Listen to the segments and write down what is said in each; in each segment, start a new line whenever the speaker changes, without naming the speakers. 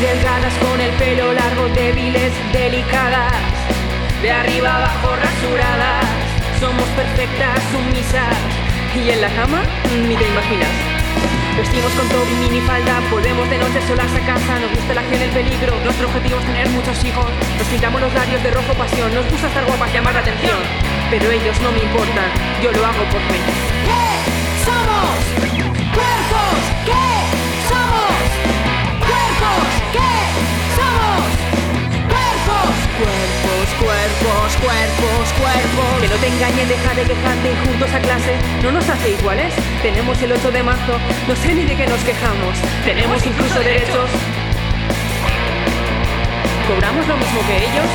delgadas con el pelo largo, débiles, delicadas, de arriba abajo rasuradas. Somos perfectas, sumisas, y en la cama ni te imaginas. Vestimos con top y minifalda, volvemos de noche solas a casa. Nos gusta la acción y el peligro, nuestro objetivo es tener muchos hijos. Nos pintamos los labios de rojo pasión, nos gusta estar guapas, llamar la atención. Pero ellos no me importan, yo lo hago por mí.
¿Qué somos? Cuerpos, ¿qué somos? Cuerpos, ¿qué somos? Cuerpos.
Cuerpos, cuerpos, cuerpos, cuerpos. Que no te engañen, deja de quejarte y juntos a clase. No nos hace iguales. Tenemos el 8 de marzo, no sé ni de qué nos quejamos. Tenemos incluso derechos. ¿Cobramos lo mismo que ellos?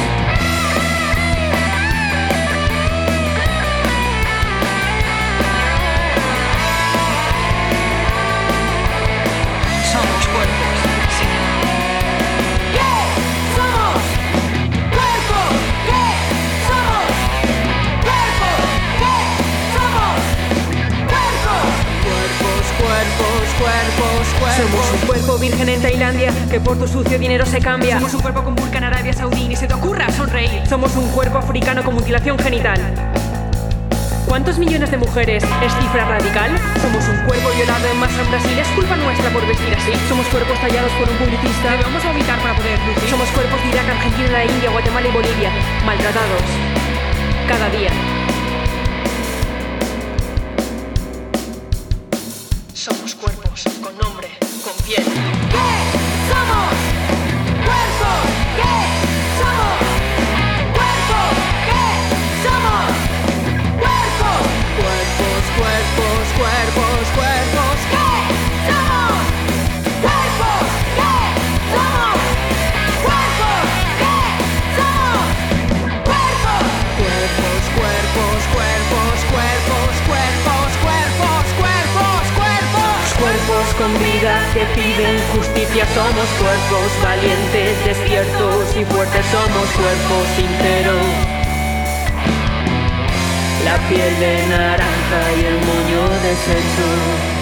Somos cuerpos, sí.
¿Qué somos? Cuerpos, ¿qué somos? Cuerpos, ¿qué somos? Cuerpos.
Cuerpos, cuerpos, cuerpos, cuerpos. Somos un cuerpo virgen en Tailandia que por tu sucio dinero se cambia.
Somos un cuerpo con burka en Arabia Saudí, ni se te ocurra sonreír.
Somos un cuerpo africano con mutilación genital. ¿Cuántos millones de mujeres es cifra radical? Somos un cuerpo violado en masa en Brasil, es culpa nuestra por vestir así. Somos cuerpos tallados por un publicista.
Debemos vomitar para poder lucir.
Somos cuerpos de Irak, Argentina, la India, Guatemala y Bolivia, maltratados cada día.
Somos cuerpos con nombre, con piel.
¿Qué somos? Cuerpos, ¿qué somos? Cuerpos, ¿qué somos? Cuerpos.
Cuerpos, cuerpos, cuerpos, cuerpos.
¿Qué somos? Cuerpos, ¿qué somos? Cuerpos, ¿qué somos? Cuerpos.
Cuerpos, cuerpos, cuerpos, cuerpos, cuerpos, cuerpos, cuerpos, cuerpos. Cuerpos con vida que piden justicia. Somos cuerpos valientes, despiertos y fuertes. Somos cuerpos sinceros. La piel de naranja y el moño de sexo.